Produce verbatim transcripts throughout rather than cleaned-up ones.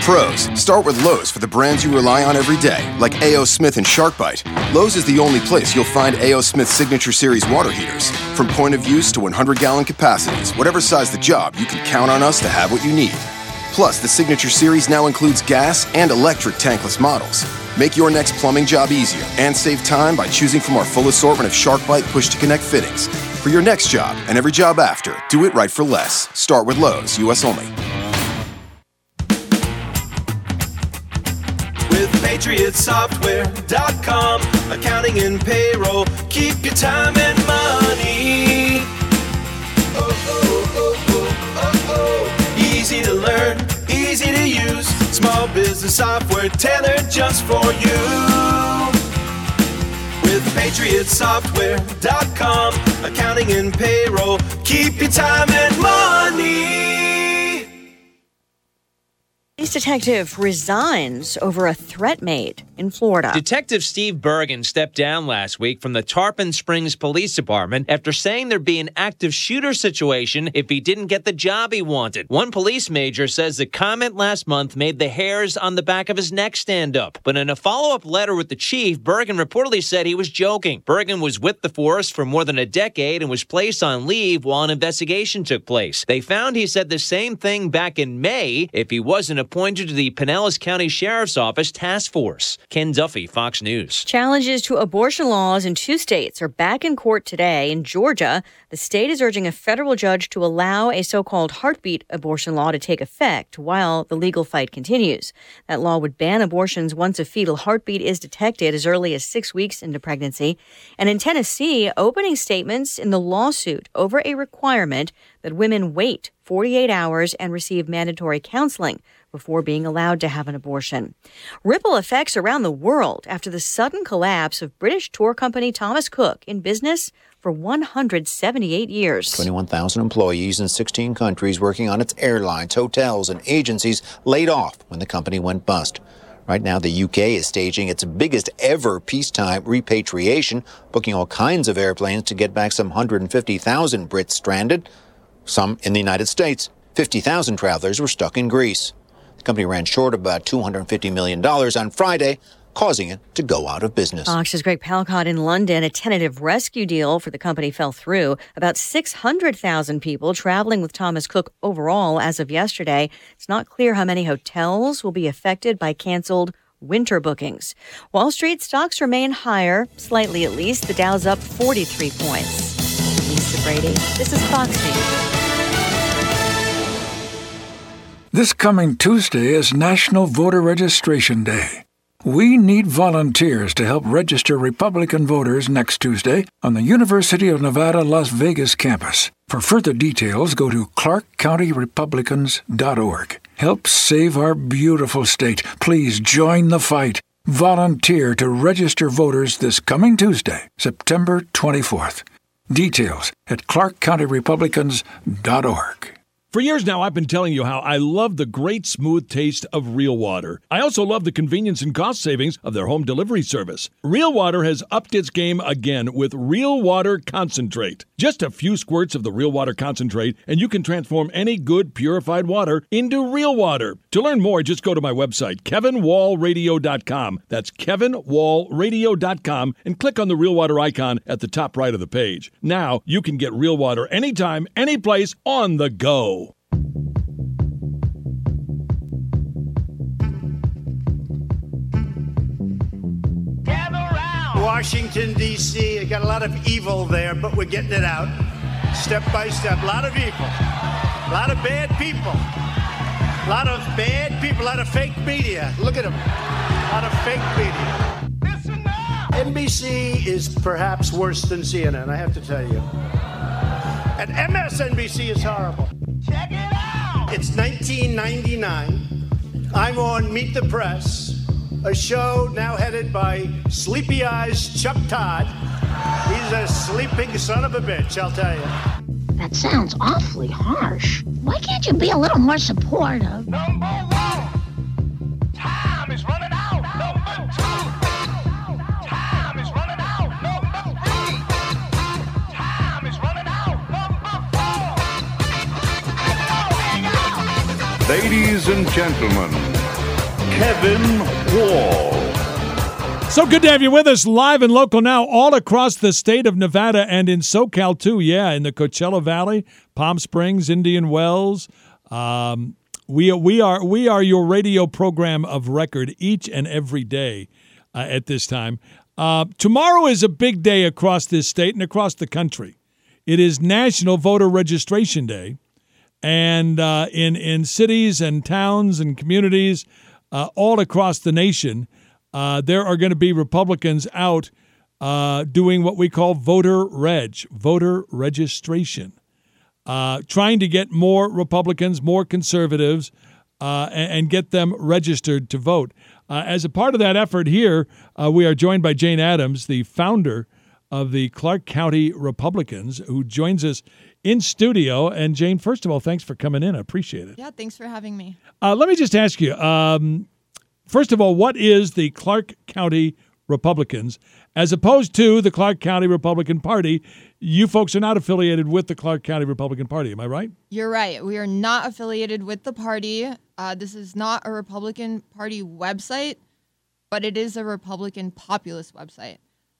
Pros, start with Lowe's for the brands you rely on every day, like A O. Smith and SharkBite. Lowe's is the only place you'll find A O. Smith Signature Series water heaters. From point of use to one hundred gallon capacities, whatever size the job, you can count on us to have what you need. Plus, the Signature Series now includes gas and electric tankless models. Make your next plumbing job easier and save time by choosing from our full assortment of SharkBite push-to-connect fittings. For your next job and every job after, do it right for less. Start with Lowe's, U S only. With Patriot Software dot com, accounting and payroll, keep your time and money. Oh, oh, oh, oh, oh, oh. Easy to learn, easy to use, small business software tailored just for you. With Patriot Software dot com, accounting and payroll, keep your time and money. Police detective resigns over a threat made in Florida. Detective Steve Bergen stepped down last week from the Tarpon Springs Police Department after saying there'd be an active shooter situation if he didn't get the job he wanted. One police major says the comment last month made the hairs on the back of his neck stand up. But in a follow-up letter with the chief, Bergen reportedly said he was joking. Bergen was with the force for more than a decade and was placed on leave while an investigation took place. They found he said the same thing back in May if he wasn't appointed to the Pinellas County Sheriff's Office Task Force. Ken Duffy, Fox News. Challenges to abortion laws in two states are back in court today. In Georgia, the state is urging a federal judge to allow a so-called heartbeat abortion law to take effect while the legal fight continues. That law would ban abortions once a fetal heartbeat is detected as early as six weeks into pregnancy. And in Tennessee, opening statements in the lawsuit over a requirement that women wait forty-eight hours and receive mandatory counseling before being allowed to have an abortion. Ripple effects around the world after the sudden collapse of British tour company Thomas Cook, in business for one hundred seventy-eight years. twenty-one thousand employees in sixteen countries working on its airlines, hotels, and agencies laid off when the company went bust. Right now, the U K is staging its biggest ever peacetime repatriation, booking all kinds of airplanes to get back some one hundred fifty thousand Brits stranded. Some in the United States. fifty thousand travelers were stuck in Greece. The company ran short of about two hundred fifty million dollars on Friday, causing it to go out of business. Fox's Greg Palcott in London. A tentative rescue deal for the company fell through. About six hundred thousand people traveling with Thomas Cook overall as of yesterday. It's not clear how many hotels will be affected by canceled winter bookings. Wall Street stocks remain higher, slightly at least. The Dow's up forty-three points. Lisa Brady, this is Fox News. This coming Tuesday is National Voter Registration Day. We need volunteers to help register Republican voters next Tuesday on the University of Nevada, Las Vegas campus. For further details, go to clark county republicans dot org. Help save our beautiful state. Please join the fight. Volunteer to register voters this coming Tuesday, September twenty-fourth. Details at clark county republicans dot org. For years now, I've been telling you how I love the great smooth taste of Real Water. I also love the convenience and cost savings of their home delivery service. Real Water has upped its game again with Real Water Concentrate. Just a few squirts of the Real Water Concentrate, and you can transform any good purified water into real water. To learn more, just go to my website, kevin wall radio dot com. That's kevin wall radio dot com, and click on the Real Water icon at the top right of the page. Now, you can get real water anytime, anyplace, on the go. Washington, D C I got a lot of evil there, but we're getting it out step by step. A lot of evil, a lot of bad people, a lot of bad people, a lot of fake media. Look at them, a lot of fake media. Listen now. N B C is perhaps worse than C N N, I have to tell you. And M S N B C is horrible. Check it out. It's nineteen ninety-nine. I'm on Meet the Press, a show now headed by Sleepy Eyes Chuck Todd. He's a sleeping son of a bitch, I'll tell you. That sounds awfully harsh. Why can't you be a little more supportive? Number one, time is running out. Number two, time is running out. Number three, time is running out. Number four, ladies and gentlemen, Kevin Wall. So good to have you with us live and local now all across the state of Nevada and in SoCal too. Yeah, in the Coachella Valley, Palm Springs, Indian Wells. Um, we, we, are, we are your radio program of record each and every day uh, at this time. Uh, tomorrow is a big day across this state and across the country. It is National Voter Registration Day. And uh, in, in cities and towns and communities uh, all across the nation, Uh, there are going to be Republicans out uh, doing what we call voter reg, voter registration, uh, trying to get more Republicans, more conservatives, uh, and, and get them registered to vote. Uh, as a part of that effort here, uh, we are joined by Jane Adams, the founder of the Clark County Republicans, who joins us in studio. And Jane, first of all, thanks for coming in. I appreciate it. Yeah, thanks for having me. Uh, let me just ask you, um, first of all, what is the Clark County Republicans as opposed to the Clark County Republican Party? You folks are not affiliated with the Clark County Republican Party, am I right? You're right. We are not affiliated with the party. Uh, this is not a Republican Party website, but it is a Republican populist website.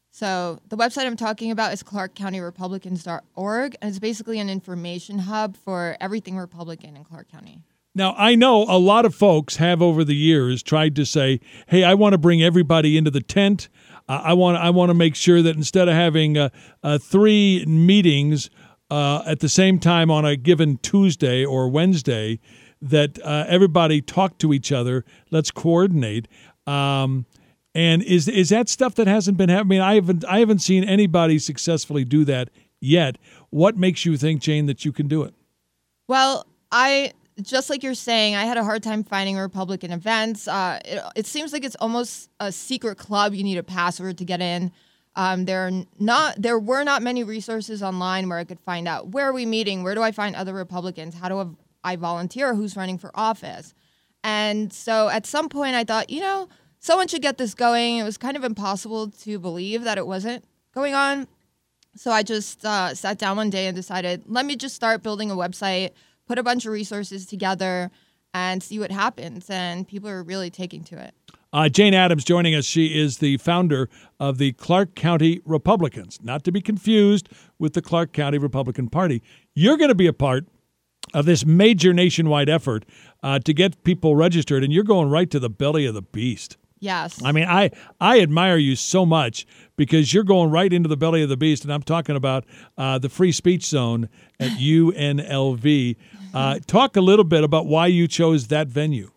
So the website I'm talking about is clark county republicans dot org, and it's basically an information hub for everything Republican in Clark County. Now, I know a lot of folks have over the years tried to say, hey, I want to bring everybody into the tent. Uh, I want I want to make sure that instead of having uh, uh, three meetings uh, at the same time on a given Tuesday or Wednesday, that uh, everybody talk to each other. Let's coordinate. Um, and is is that stuff that hasn't been happening? I haven't I haven't seen anybody successfully do that yet. What makes you think, Jane, that you can do it? Well, I... Just like you're saying, I had a hard time finding Republican events. Uh, it, it seems like it's almost a secret club. You need a password to get in. Um, there are not, there were not many resources online where I could find out where are we meeting, where do I find other Republicans, how do I volunteer, who's running for office. And so at some point I thought, you know, someone should get this going. It was kind of impossible to believe that it wasn't going on. So I just uh, sat down one day and decided, let me just start building a website, put a bunch of resources together, and see what happens. And people are really taking to it. Uh, Jane Adams joining us. She is the founder of the Clark County Republicans, not to be confused with the Clark County Republican Party. You're going to be a part of this major nationwide effort uh, to get people registered, and you're going right to the belly of the beast. Yes. I mean, I, I admire you so much because you're going right into the belly of the beast, and I'm talking about uh, the free speech zone at U N L V. Uh, talk a little bit about why you chose that venue.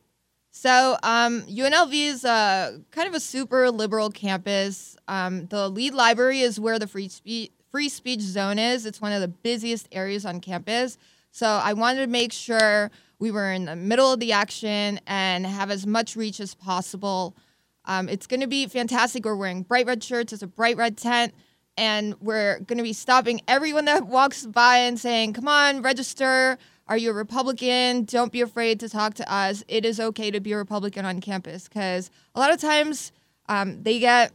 So um, U N L V is a, kind of a super liberal campus. Um, the lead library is where the free speech free speech zone is. It's one of the busiest areas on campus. So I wanted to make sure we were in the middle of the action and have as much reach as possible. Um, it's going to be fantastic. We're wearing bright red shirts. It's a bright red tent. And we're going to be stopping everyone that walks by and saying, come on, register. Are you a Republican? Don't be afraid to talk to us. It is okay to be a Republican on campus because a lot of times um, they get,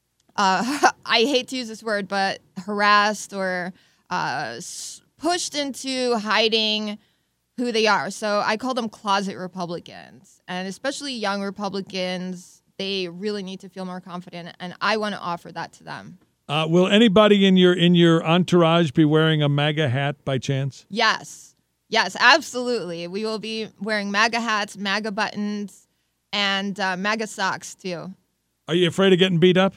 uh, I hate to use this word, but harassed or uh, pushed into hiding who they are. So I call them closet Republicans. And especially young Republicans, they really need to feel more confident. And I want to offer that to them. Uh, will anybody in your in your entourage be wearing a MAGA hat by chance? Yes. Yes, absolutely. We will be wearing MAGA hats, MAGA buttons, and uh, MAGA socks, too. Are you afraid of getting beat up?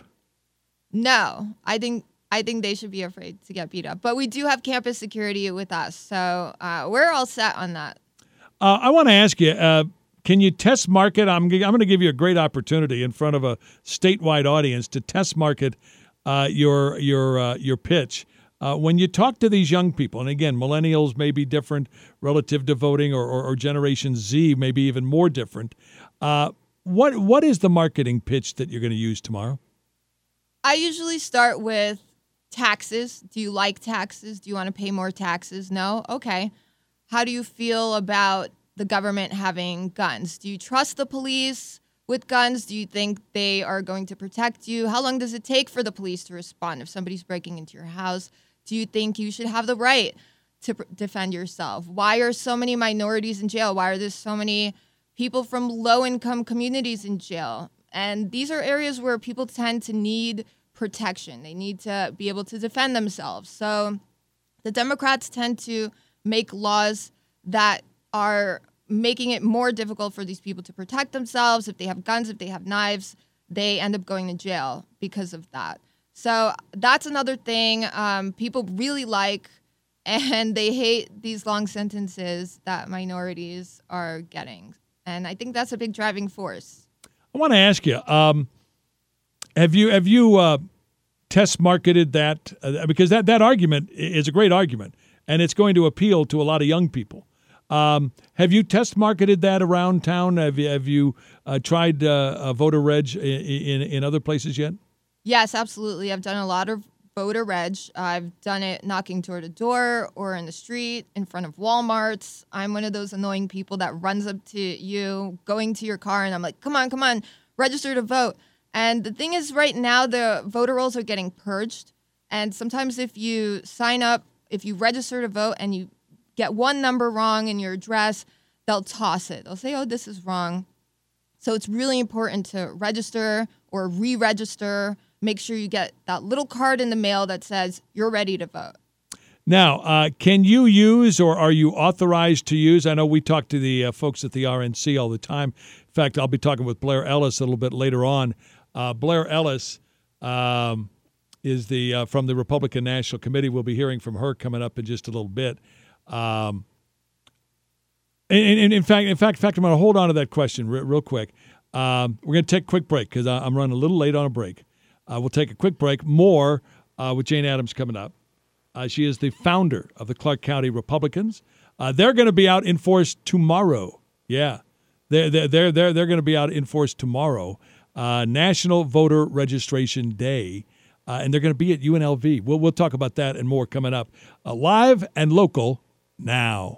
No. I think I think they should be afraid to get beat up. But we do have campus security with us, so uh, we're all set on that. Uh, I want to ask you, uh, can you test market? I'm, I'm going to give you a great opportunity in front of a statewide audience to test market uh, your your uh, your pitch. Uh, when you talk to these young people, and again, millennials may be different relative to voting, or, or, or Generation Z may be even more different. Uh, what what is the marketing pitch that you're going to use tomorrow? I usually start with taxes. Do you like taxes? Do you want to pay more taxes? No? Okay. How do you feel about the government having guns? Do you trust the police with guns? Do you think they are going to protect you? How long does it take for the police to respond if somebody's breaking into your house? Do you think you should have the right to pr- defend yourself? Why are so many minorities in jail? Why are there so many people from low-income communities in jail. And these are areas where people tend to need protection. They need to be able to defend themselves. So the Democrats tend to make laws that are making it more difficult for these people to protect themselves. If they have guns, if they have knives, they end up going to jail because of that. So that's another thing um, people really like, and they hate these long sentences that minorities are getting. And I think that's a big driving force. I want to ask you, um, have you have you uh, test marketed that? Uh, because that, that argument is a great argument, and it's going to appeal to a lot of young people. Um, have you test marketed that around town? Have you, have you uh, tried uh, a voter reg in, in, in other places yet? Yes, absolutely. I've done a lot of voter reg. I've done it knocking door to door or in the street, in front of Walmarts. I'm one of those annoying people that runs up to you, going to your car, and I'm like, come on, come on, register to vote. And the thing is, right now, the voter rolls are getting purged. And sometimes if you sign up, if you register to vote and you get one number wrong in your address, they'll toss it. They'll say, oh, this is wrong. So it's really important to register or re-register. Make sure you get that little card in the mail that says you're ready to vote. Now, uh, can you use or are you authorized to use? I know we talk to the uh, folks at the R N C all the time. In fact, I'll be talking with Blair Ellis a little bit later on. Uh, Blair Ellis um, is the uh, from the Republican National Committee. We'll be hearing from her coming up in just a little bit. Um, and, and in fact, in fact, in fact, I'm going to hold on to that question real, real quick. Um, we're going to take a quick break because I'm running a little late on a break. Uh, we'll take a quick break. More uh, with Jane Addams coming up. Uh, she is the founder of the Clark County Republicans. Uh, they're going to be out in force tomorrow. Yeah, they're they're they're they're, they're going to be out in force tomorrow. Uh, National Voter Registration Day, uh, and they're going to be at U N L V. We'll we'll talk about that and more coming up. Uh, live and local now.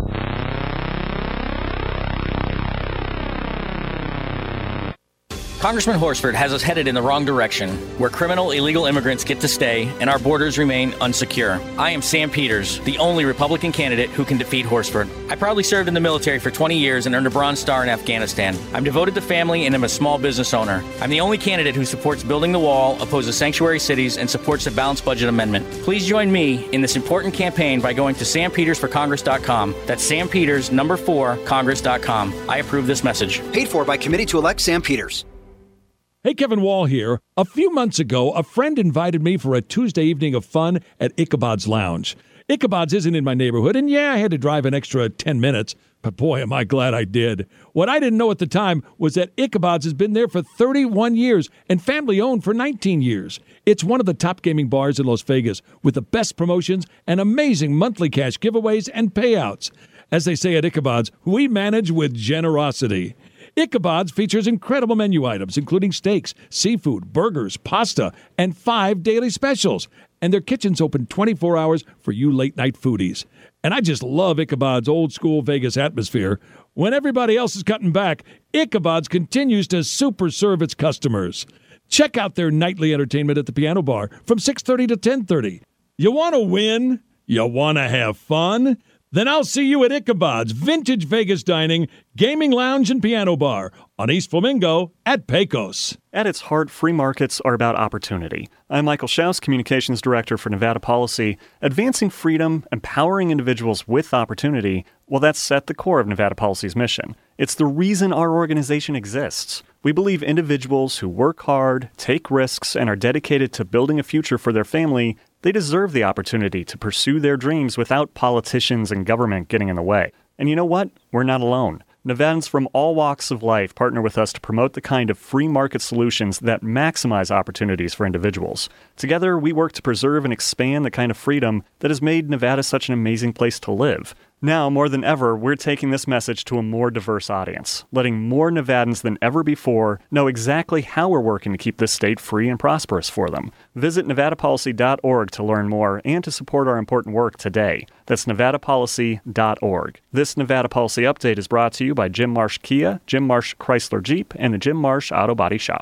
Congressman Horsford has us headed in the wrong direction, where criminal illegal immigrants get to stay and our borders remain unsecure. I am Sam Peters, the only Republican candidate who can defeat Horsford. I proudly served in the military for twenty years and earned a Bronze Star in Afghanistan. I'm devoted to family and am a small business owner. I'm the only candidate who supports building the wall, opposes sanctuary cities, and supports the balanced budget amendment. Please join me in this important campaign by going to sam peters for congress dot com. That's Sam Peters, number four, congress dot com. I approve this message. Paid for by Committee to Elect Sam Peters. Hey, Kevin Wall here. A few months ago, a friend invited me for a Tuesday evening of fun at Ichabod's Lounge. Ichabod's isn't in my neighborhood, and yeah, I had to drive an extra ten minutes, but boy, am I glad I did. What I didn't know at the time was that Ichabod's has been there for thirty-one years and family-owned for nineteen years. It's one of the top gaming bars in Las Vegas with the best promotions and amazing monthly cash giveaways and payouts. As they say at Ichabod's, we manage with generosity. Ichabod's features incredible menu items, including steaks, seafood, burgers, pasta, and five daily specials. And their kitchen's open twenty-four hours for you late-night foodies. And I just love Ichabod's old-school Vegas atmosphere. When everybody else is cutting back, Ichabod's continues to super serve its customers. Check out their nightly entertainment at the Piano Bar from six thirty to ten thirty. You want to win? You want to have fun? Then I'll see you at Ichabod's Vintage Vegas Dining, Gaming Lounge, and Piano Bar on East Flamingo at Pecos. At its heart, free markets are about opportunity. I'm Michael Schaus, Communications Director for Nevada Policy. Advancing freedom, empowering individuals with opportunity, well, that's at the core of Nevada Policy's mission. It's the reason our organization exists. We believe individuals who work hard, take risks, and are dedicated to building a future for their family, they deserve the opportunity to pursue their dreams without politicians and government getting in the way. And you know what? We're not alone. Nevadans from all walks of life partner with us to promote the kind of free market solutions that maximize opportunities for individuals. Together, we work to preserve and expand the kind of freedom that has made Nevada such an amazing place to live. Now, more than ever, we're taking this message to a more diverse audience, letting more Nevadans than ever before know exactly how we're working to keep this state free and prosperous for them. Visit nevada policy dot org to learn more and to support our important work today. That's nevada policy dot org. This Nevada Policy Update is brought to you by Jim Marsh Kia, Jim Marsh Chrysler Jeep, and the Jim Marsh Auto Body Shop.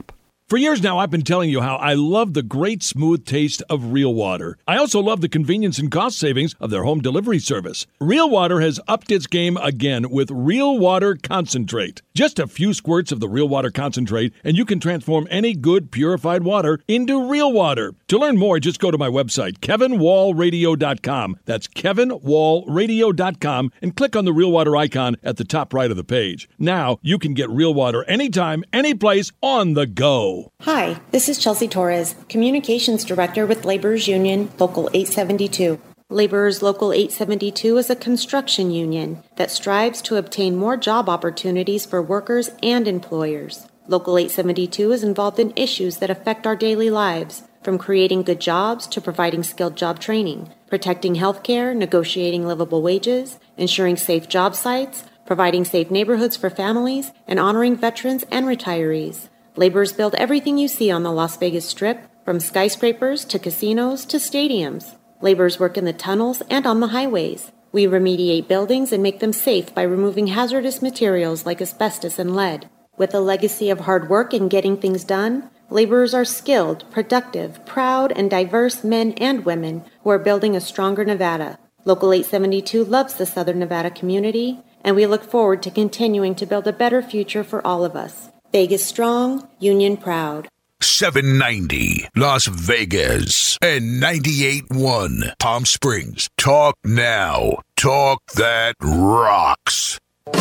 For years now, I've been telling you how I love the great smooth taste of Real Water. I also love the convenience and cost savings of their home delivery service. Real Water has upped its game again with Real Water Concentrate. Just a few squirts of the Real Water Concentrate, and you can transform any good purified water into real water. To learn more, just go to my website, kevin wall radio dot com. That's kevin wall radio dot com, and click on the Real Water icon at the top right of the page. Now, you can get real water anytime, anyplace, on the go. Hi, this is Chelsea Torres, Communications Director with Laborers Union Local eight seventy-two. Laborers Local eight seventy-two is a construction union that strives to obtain more job opportunities for workers and employers. Local eight seventy-two is involved in issues that affect our daily lives, from creating good jobs to providing skilled job training, protecting health care, negotiating livable wages, ensuring safe job sites, providing safe neighborhoods for families, and honoring veterans and retirees. Laborers build everything you see on the Las Vegas Strip, from skyscrapers to casinos to stadiums. Laborers work in the tunnels and on the highways. We remediate buildings and make them safe by removing hazardous materials like asbestos and lead. With a legacy of hard work and getting things done, laborers are skilled, productive, proud, and diverse men and women who are building a stronger Nevada. Local eight seventy-two loves the Southern Nevada community, and we look forward to continuing to build a better future for all of us. Vegas strong, Union proud. seven ninety Las Vegas and ninety-eight point one Palm Springs. Talk now. Talk that rocks.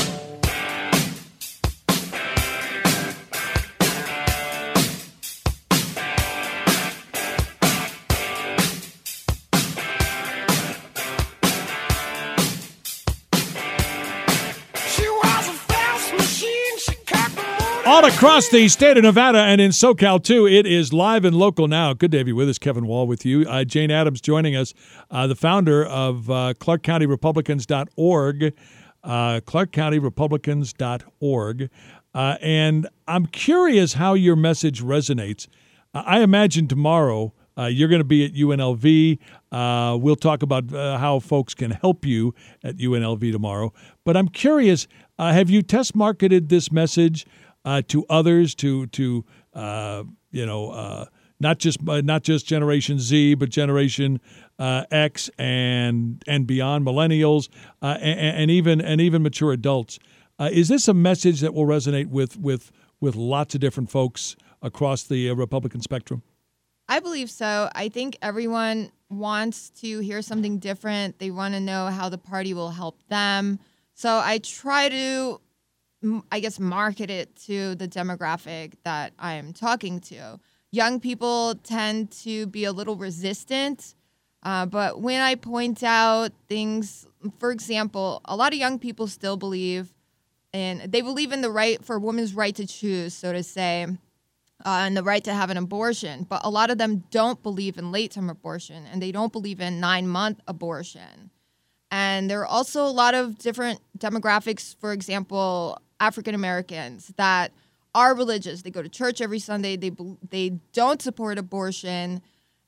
All across the state of Nevada and in SoCal, too, it is live and local now. Good to have you with us. Kevin Wall with you. Uh, Jane Addams joining us, uh, the founder of uh, Clark County Republicans dot org, uh, Clark County Republicans dot org. Uh, and I'm curious how your message resonates. Uh, I imagine tomorrow uh, you're going to be at U N L V. Uh, we'll talk about uh, how folks can help you at U N L V tomorrow. But I'm curious, uh, have you test marketed this message Uh, to others, to to uh, you know, uh, not just uh, not just Generation Z, but Generation uh, X and and beyond, millennials, uh, and, and even and even mature adults. Uh, is this a message that will resonate with with with lots of different folks across the uh, Republican spectrum? I believe so. I think everyone wants to hear something different. They want to know how the party will help them. So I try to, I guess, market it to the demographic that I'm talking to. Young people tend to be a little resistant, uh, but when I point out things, for example, a lot of young people still believe in, they believe in the right for women's right to choose, so to say, uh, and the right to have an abortion. But a lot of them don't believe in late-term abortion, and they don't believe in nine-month abortion. And there are also a lot of different demographics, for example, African Americans that are religious. They go to church every Sunday. They they don't support abortion,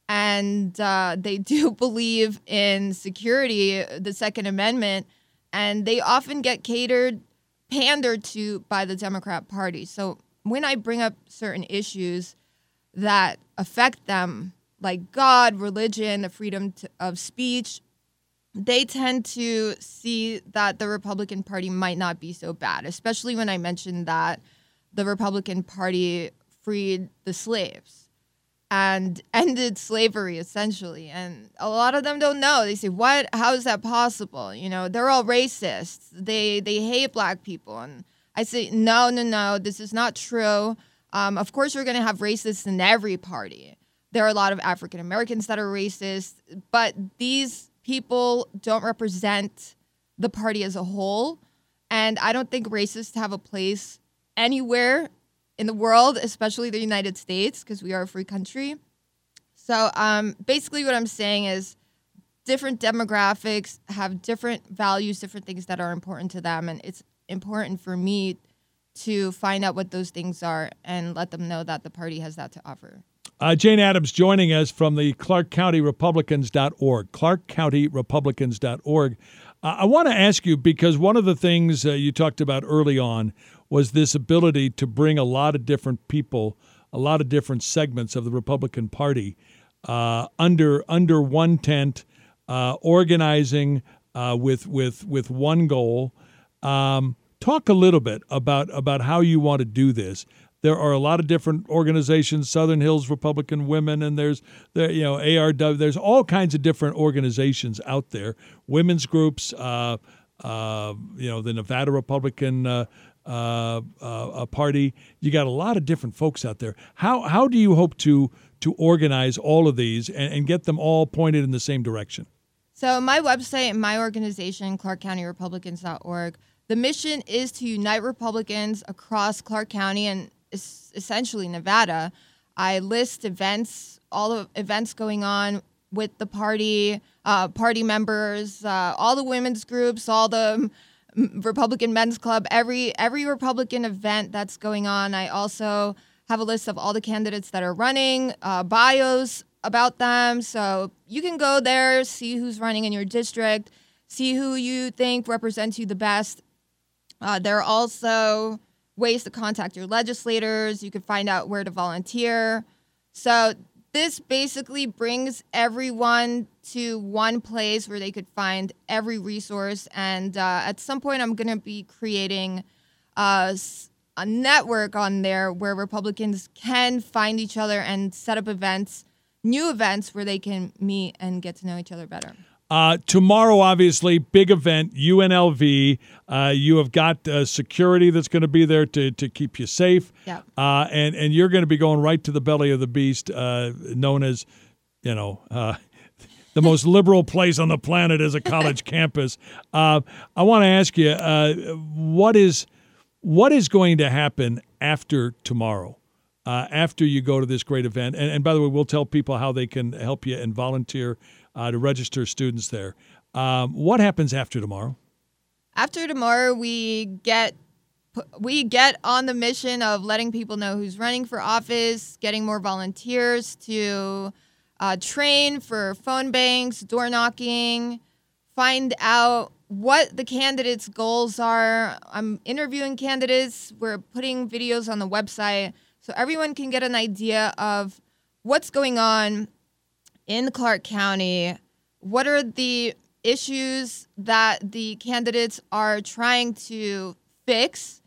and uh, they do believe in security, the Second Amendment, and they often get catered, pandered to by the Democrat Party. So when I bring up certain issues that affect them, like God, religion, the freedom to, of speech, they tend to see that the Republican Party might not be so bad, especially when I mentioned that the Republican Party freed the slaves and ended slavery, essentially. And a lot of them don't know. They say, what? How is that possible? You know, they're all racists. They they hate black people. And I say, no, no, no, this is not true. Um, of course, we're going to have racists in every party. There are a lot of African Americans that are racist, but these people don't represent the party as a whole. And I don't think racists have a place anywhere in the world, especially the United States, because we are a free country. So um, basically what I'm saying is different demographics have different values, different things that are important to them. And it's important for me to find out what those things are and let them know that the party has that to offer. Uh, Jane Addams joining us from the Clark County Republicans dot org, Clark County Republicans dot org. Uh, I want to ask you, because one of the things uh, you talked about early on was this ability to bring a lot of different people a lot of different segments of the Republican Party uh, under under one tent, uh, organizing uh, with with with one goal. Um, talk a little bit about about how you want to do this. There are a lot of different organizations, Southern Hills Republican Women, and there's there you know A R W. There's all kinds of different organizations out there, women's groups. Uh, uh, you know the Nevada Republican uh, uh, uh, Party. You got a lot of different folks out there. How how do you hope to to organize all of these and, and get them all pointed in the same direction? So my website and my organization, Clark County Republicans dot org, the mission is to unite Republicans across Clark County and essentially Nevada. I list events, all the events going on with the party, uh, party members, uh, all the women's groups, all the Republican Men's Club, every every Republican event that's going on. I also have a list of all the candidates that are running, uh, bios about them. So you can go there, see who's running in your district, see who you think represents you the best. Uh, there are also ways to contact your legislators. You can find out where to volunteer. So this basically brings everyone to one place where they could find every resource. And uh, at some point, I'm going to be creating uh, a network on there where Republicans can find each other and set up events, new events where they can meet and get to know each other better. Uh, tomorrow, obviously, big event, U N L V. Uh, you have got uh, security that's going to be there to, to keep you safe. Yeah. Uh, and, and you're going to be going right to the belly of the beast, uh, known as, you know, uh, the most liberal place on the planet is a college campus. Uh, I want to ask you, uh, what is what is going to happen after tomorrow? Uh, after you go to this great event? And, and by the way, we'll tell people how they can help you and volunteer Uh, to register students there. Um, what happens after tomorrow? After tomorrow, we get we get on the mission of letting people know who's running for office, getting more volunteers to uh, train for phone banks, door knocking, find out what the candidates' goals are. I'm interviewing candidates. We're putting videos on the website so everyone can get an idea of what's going on in Clark County. What are the issues that the candidates are trying to fix,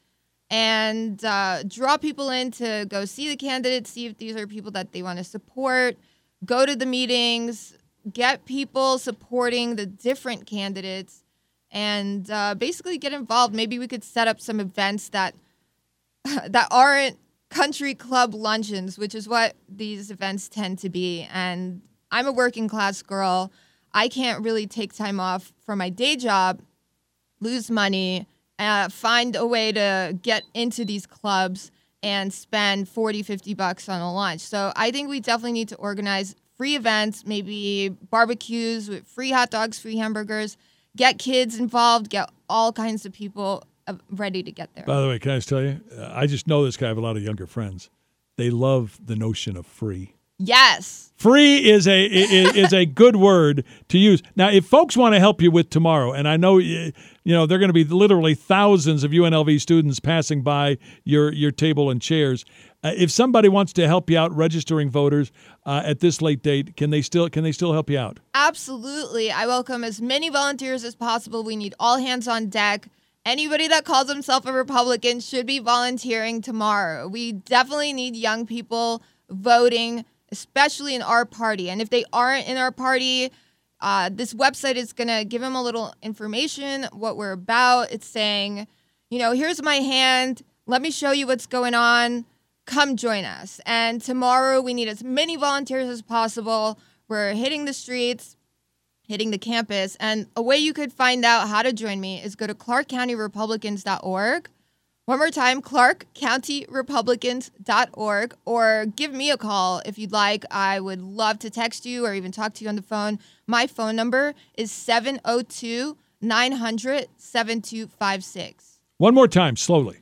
and uh, draw people in to go see the candidates, see if these are people that they want to support, go to the meetings, get people supporting the different candidates, and uh, basically get involved. Maybe we could set up some events that that aren't country club luncheons, which is what these events tend to be. And I'm a working class girl. I can't really take time off from my day job, lose money, uh, find a way to get into these clubs and spend forty, fifty bucks on a lunch. So I think we definitely need to organize free events, maybe barbecues with free hot dogs, free hamburgers, get kids involved, get all kinds of people ready to get there. By the way, can I just tell you, uh, I just know this guy. I have a lot of younger friends. They love the notion of free. Yes. Free is a is, is a good word to use. Now, if folks want to help you with tomorrow, and I know you know there are going to be literally thousands of U N L V students passing by your your table and chairs. Uh, if somebody wants to help you out registering voters uh, at this late date, can they still can they still help you out? Absolutely. I welcome as many volunteers as possible. We need all hands on deck. Anybody that calls himself a Republican should be volunteering tomorrow. We definitely need young people voting, especially in our party. And if they aren't in our party, uh, this website is going to give them a little information, what we're about. It's saying, you know, here's my hand. Let me show you what's going on. Come join us. And tomorrow we need as many volunteers as possible. We're hitting the streets, hitting the campus. And a way you could find out how to join me is go to Clark County Republicans dot org. One more time, Clark County Republicans dot org, or give me a call if you'd like. I would love to text you or even talk to you on the phone. My phone number is seven oh two, nine hundred, seven two five six. One more time, slowly.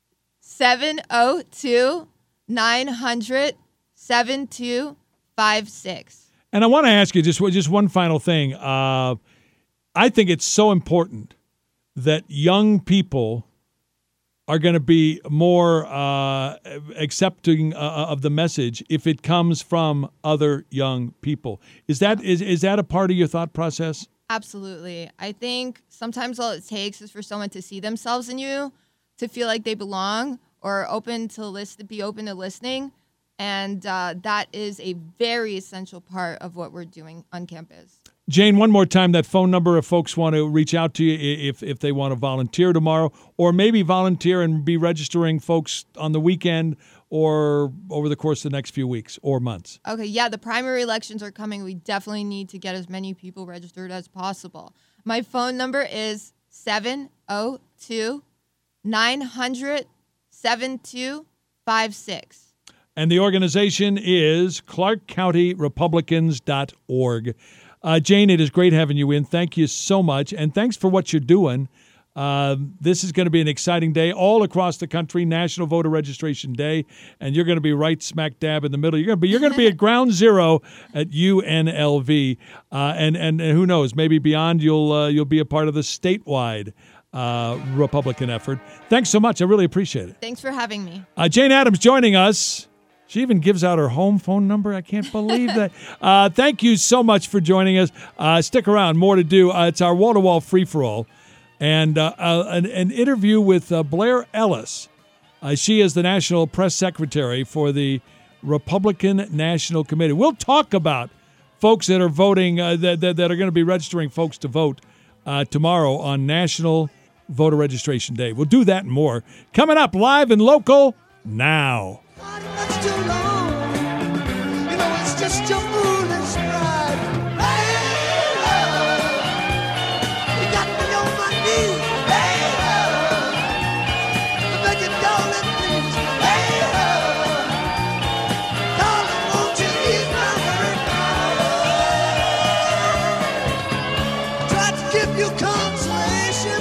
seven oh two, nine hundred, seven two five six. And I want to ask you just, just one final thing. Uh, I think it's so important that young people are going to be more uh, accepting uh, of the message if it comes from other young people. Is that is is that a part of your thought process? Absolutely. I think sometimes all it takes is for someone to see themselves in you, to feel like they belong, or open to listen, be open to listening, and uh, that is a very essential part of what we're doing on campus. Jane, one more time, that phone number if folks want to reach out to you if if they want to volunteer tomorrow, or maybe volunteer and be registering folks on the weekend or over the course of the next few weeks or months. Okay, yeah, the primary elections are coming. We definitely need to get as many people registered as possible. My phone number is seven oh two, nine hundred, seven two five six. And the organization is clark county republicans dot org. Uh, Jane, it is great having you in. Thank you so much, and thanks for what you're doing. Uh, this is going to be an exciting day all across the country, National Voter Registration Day, and you're going to be right smack dab in the middle. You're going to be you're going to be at ground zero at U N L V, uh, and, and and who knows, maybe beyond you'll uh, you'll be a part of the statewide uh, Republican effort. Thanks so much. I really appreciate it. Thanks for having me. Uh, Jane Adams joining us. She even gives out her home phone number. I can't believe that. Uh, thank you so much for joining us. Uh, stick around. More to do. Uh, it's our wall-to-wall free-for-all. And uh, uh, an, an interview with uh, Blair Ellis. Uh, she is the National Press Secretary for the Republican National Committee. We'll talk about folks that are voting, uh, that, that, that are going to be registering folks to vote uh, tomorrow on National Voter Registration Day. We'll do that and more. Coming up live and local now. Much too long. You know, it's just your foolish pride. Hey, love, you got me on my knees. Hey, love, I beg you, darling, please. Hey, love, darling, won't you ease my hurt? Tried to give you consolation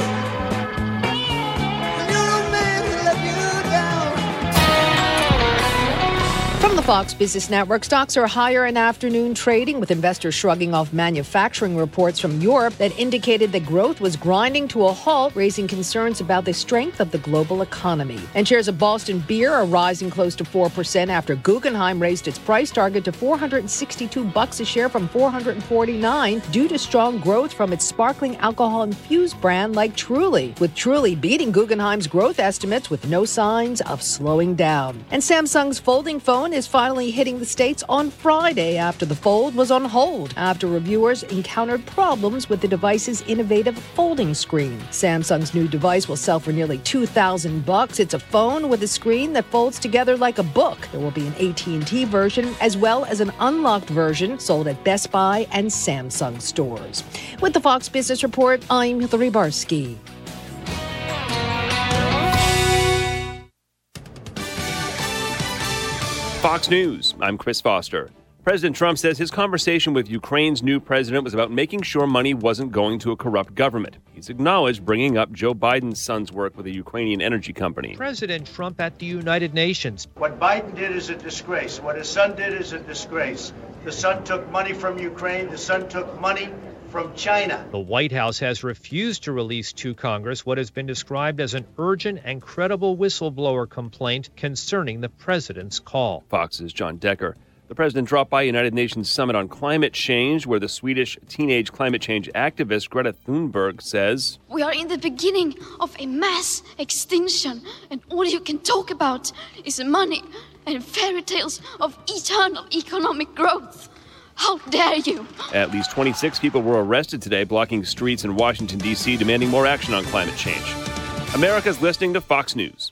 when you're a man who let you down. From the Fox Business Network, stocks are higher in afternoon trading, with investors shrugging off manufacturing reports from Europe that indicated that growth was grinding to a halt, raising concerns about the strength of the global economy. And shares of Boston Beer are rising close to four percent after Guggenheim raised its price target to four hundred sixty-two bucks a share from four hundred forty-nine due to strong growth from its sparkling alcohol-infused brand like Truly, with Truly beating Guggenheim's growth estimates with no signs of slowing down. And Samsung's folding phone is finally hitting the States on Friday after the Fold was on hold after reviewers encountered problems with the device's innovative folding screen. Samsung's new device will sell for nearly two thousand bucks. It's a phone with a screen that folds together like a book. There will be an A T and T version as well as an unlocked version sold at Best Buy and Samsung stores. With the Fox Business Report, I'm Hillary Barsky. Fox News, I'm Chris Foster. President Trump says his conversation with Ukraine's new president was about making sure money wasn't going to a corrupt government. He's acknowledged bringing up Joe Biden's son's work with a Ukrainian energy company. President Trump at the United Nations. What Biden did is a disgrace. What his son did is a disgrace. The son took money from Ukraine. The son took money from China. The White House has refused to release to Congress what has been described as an urgent and credible whistleblower complaint concerning the president's call. Fox's John Decker. The president dropped by a United Nations summit on climate change, where the Swedish teenage climate change activist Greta Thunberg says, "We are in the beginning of a mass extinction, and all you can talk about is money and fairy tales of eternal economic growth. How dare you?" At least twenty-six people were arrested today, blocking streets in Washington, D C, demanding more action on climate change. America's listening to Fox News.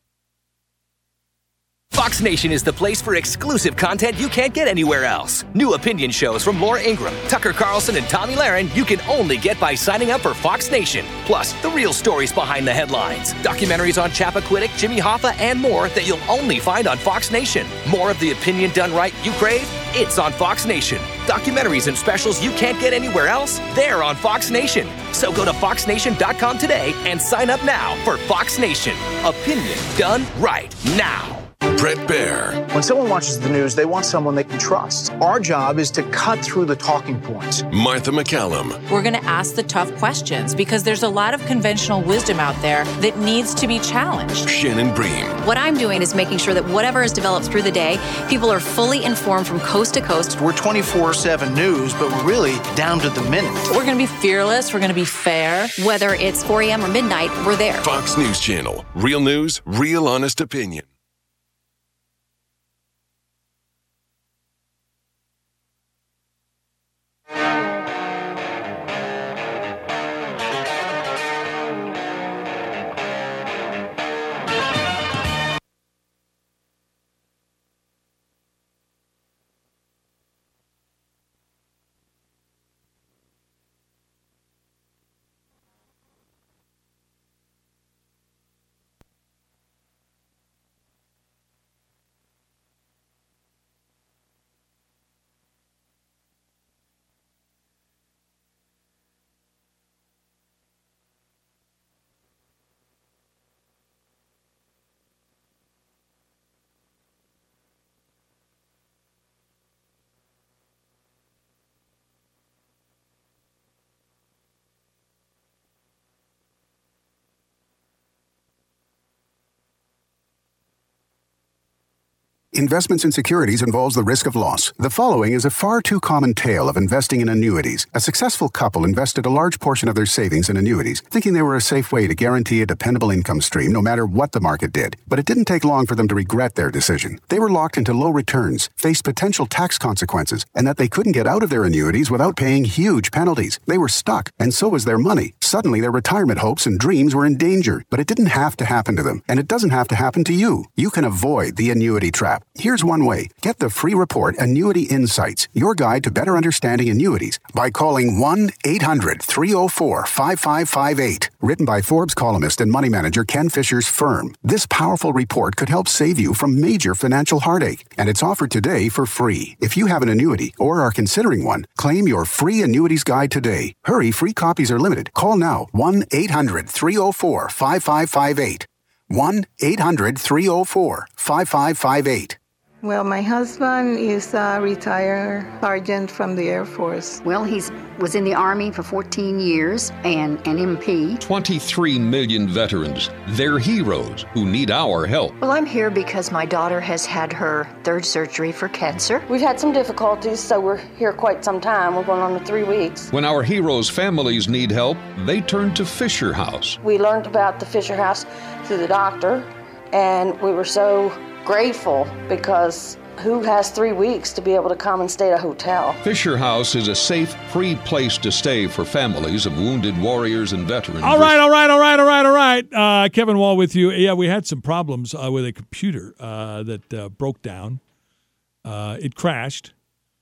Fox Nation is the place for exclusive content you can't get anywhere else. New opinion shows from Laura Ingraham, Tucker Carlson, and Tommy Lahren you can only get by signing up for Fox Nation. Plus, the real stories behind the headlines, documentaries on Chappaquiddick, Jimmy Hoffa, and more that you'll only find on Fox Nation. More of the opinion done right you crave? It's on Fox Nation. Documentaries and specials you can't get anywhere else? They're on Fox Nation. So go to fox nation dot com today and sign up now for Fox Nation. Opinion done right now. Brett Baer. When someone watches the news, they want someone they can trust. Our job is to cut through the talking points. Martha McCallum. We're going to ask the tough questions because there's a lot of conventional wisdom out there that needs to be challenged. Shannon Bream. What I'm doing is making sure that whatever is developed through the day, people are fully informed from coast to coast. We're twenty-four seven news, but we're really down to the minute. We're going to be fearless. We're going to be fair. Whether it's four a.m. or midnight, we're there. Fox News Channel. Real news, real honest opinion. Investments in securities involves the risk of loss. The following is a far too common tale of investing in annuities. A successful couple invested a large portion of their savings in annuities, thinking they were a safe way to guarantee a dependable income stream no matter what the market did. But it didn't take long for them to regret their decision. They were locked into low returns, faced potential tax consequences, and that they couldn't get out of their annuities without paying huge penalties. They were stuck, and so was their money. Suddenly, their retirement hopes and dreams were in danger. But it didn't have to happen to them, and it doesn't have to happen to you. You can avoid the annuity trap. Here's one way. Get the free report Annuity Insights, your guide to better understanding annuities, by calling one eight hundred three oh four five five five eight. Written by Forbes columnist and money manager Ken Fisher's firm. This powerful report could help save you from major financial heartache, and it's offered today for free. If you have an annuity or are considering one, claim your free annuities guide today. Hurry, free copies are limited. Call now, one eight hundred three oh four five five five eight. one eight hundred three oh four five five five eight. Well, my husband is a retired sergeant from the Air Force. Well, he was in the Army for fourteen years and an M P. twenty-three million veterans. They're heroes who need our help. Well, I'm here because my daughter has had her third surgery for cancer. We've had some difficulties, so we're here quite some time. We're going on to three weeks. When our heroes' families need help, they turn to Fisher House. We learned about the Fisher House through the doctor, and we were so grateful because who has three weeks to be able to come and stay at a hotel? Fisher House is a safe, free place to stay for families of wounded warriors and veterans. All right, all right, all right, all right, all right. Uh, Kevin Wall with you. Yeah, we had some problems uh, with a computer uh, that uh, broke down. Uh, it crashed,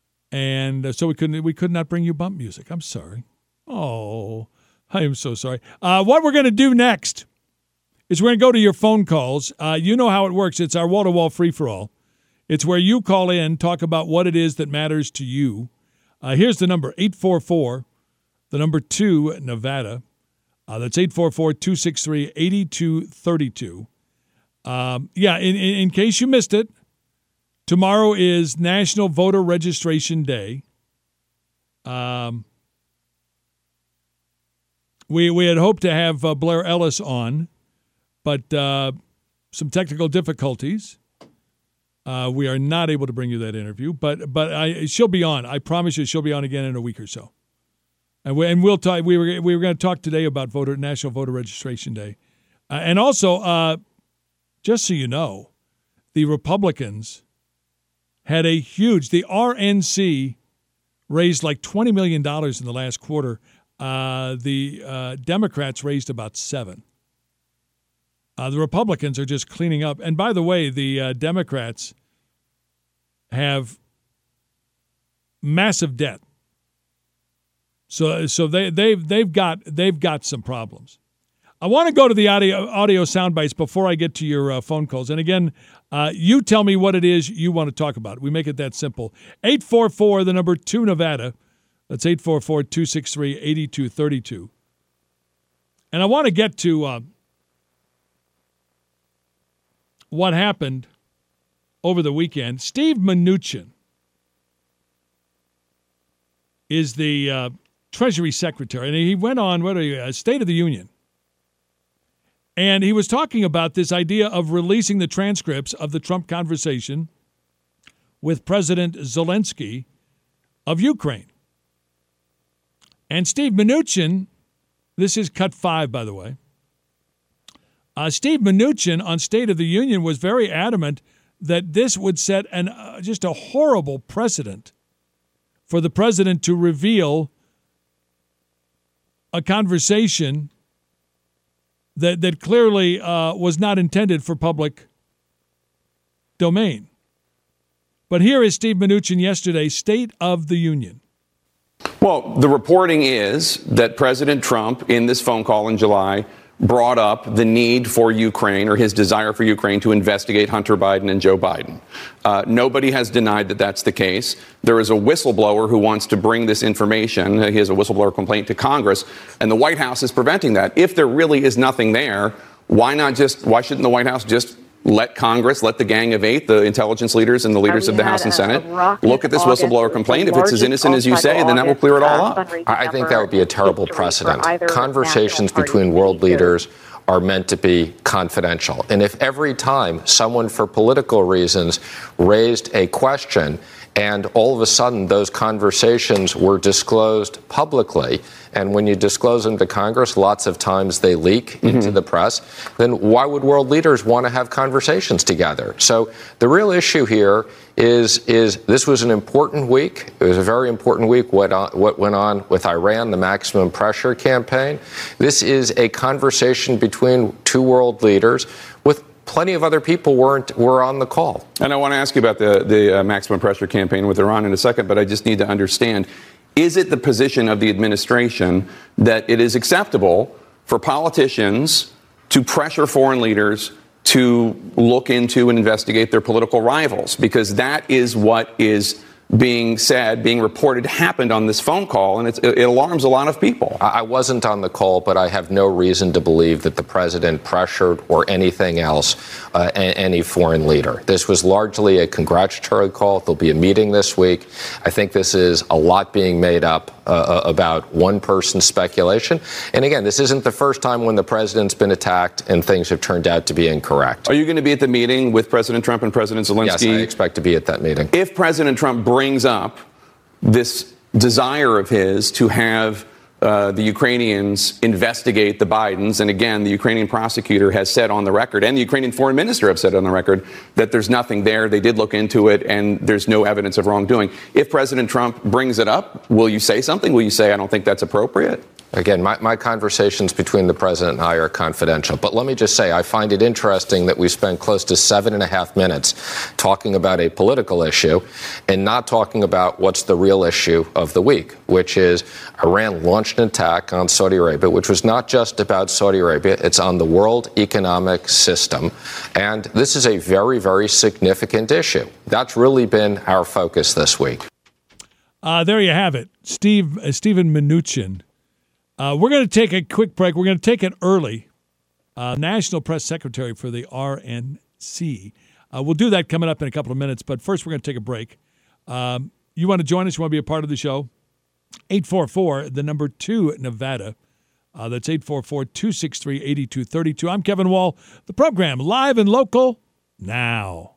and uh, so we couldn't we could not bring you bump music. I'm sorry. Oh, I am so sorry. Uh, what we're going to do next is we're going to go to your phone calls. Uh, you know how it works. It's our wall-to-wall free-for-all. It's where you call in, talk about what it is that matters to you. Uh, here's the number, eight four four, the number two, Nevada. Uh, that's eight four four, two six three, eight two three two. Um, yeah, in, in, in case you missed it, tomorrow is National Voter Registration Day. Um, we, we had hoped to have uh, Blair Ellis on, but uh, some technical difficulties. Uh, we are not able to bring you that interview, but but I, she'll be on. I promise you, she'll be on again in a week or so. And, we, and we'll talk. We were we were going to talk today about voter National Voter Registration Day, uh, and also uh, just so you know, the Republicans had a huge. The R N C raised like twenty million dollars in the last quarter. Uh, the uh, Democrats raised about seven. Uh, the Republicans are just cleaning up. And by the way, the uh, Democrats have massive debt. So so they they've they've got they've got some problems. I want to go to the audio audio sound bites before I get to your uh, phone calls. And again, uh, you tell me what it is you want to talk about. We make it that simple. eight four four, the number two, Nevada. That's eight four four, two six three, eight two three two. And I want to get to uh, what happened over the weekend. Steve Mnuchin is the uh, Treasury Secretary, and he went on, what are you, uh, State of the Union. And he was talking about this idea of releasing the transcripts of the Trump conversation with President Zelensky of Ukraine. And Steve Mnuchin, this is cut five, by the way. Uh, Steve Mnuchin on State of the Union was very adamant that this would set an uh, just a horrible precedent for the president to reveal a conversation that that clearly uh, was not intended for public domain. But here is Steve Mnuchin yesterday, State of the Union. Well, the reporting is that President Trump, in this phone call in July, brought up the need for Ukraine, or his desire for Ukraine, to investigate Hunter Biden and Joe Biden. Uh, nobody has denied that that's the case. There is a whistleblower who wants to bring this information. He has a whistleblower complaint to Congress, and the White House is preventing that. If there really is nothing there, why not just, why shouldn't the White House just let Congress, let the Gang of Eight, the intelligence leaders and the leaders of the House and Senate, look at this whistleblower complaint? If it's as innocent as you say, then that will clear it all up. I think that would be a terrible precedent. Conversations between world leaders are meant to be confidential. And if every time someone, for political reasons, raised a question and all of a sudden those conversations were disclosed publicly, and when you disclose them to Congress, lots of times they leak mm-hmm. into the press, then why would world leaders want to have conversations together? So the real issue here is, is this was an important week. It was a very important week, what, on, what went on with Iran, the maximum pressure campaign. This is a conversation between two world leaders with plenty of other people weren't were on the call. And I want to ask you about the, the uh, maximum pressure campaign with Iran in a second, but I just need to understand, is it the position of the administration that it is acceptable for politicians to pressure foreign leaders to look into and investigate their political rivals? Because that is what is being said, being reported, happened on this phone call, and it's, it alarms a lot of people. I wasn't on the call, but I have no reason to believe that the president pressured or anything else uh, a- any foreign leader. This was largely a congratulatory call. There'll be a meeting this week. I think this is a lot being made up uh, about one person's speculation. And again, this isn't the first time when the president's been attacked and things have turned out to be incorrect. Are you going to be at the meeting with President Trump and President Zelensky? Yes, I expect to be at that meeting. If President Trump brings up this desire of his to have uh, the Ukrainians investigate the Bidens, and again, the Ukrainian prosecutor has said on the record, and the Ukrainian foreign minister have said on the record, that there's nothing there. They did look into it, and there's no evidence of wrongdoing. If President Trump brings it up, will you say something? Will you say, I don't think that's appropriate? Again, my, my conversations between the president and I are confidential. But let me just say, I find it interesting that we spent close to seven and a half minutes talking about a political issue and not talking about what's the real issue of the week, which is Iran launched an attack on Saudi Arabia, which was not just about Saudi Arabia. It's on the world economic system. And this is a very, very significant issue. That's really been our focus this week. Uh, there you have it. Steve, uh, Stephen Mnuchin. Uh, we're going to take a quick break. We're going to take it early. Uh, National Press Secretary for the R N C. Uh, we'll do that coming up in a couple of minutes. But first, we're going to take a break. Um, you want to join us? You want to be a part of the show? eight four four, the number two, Nevada. Uh, that's eight four four, two six three, eight two three two. I'm Kevin Wall. The program, live and local, now.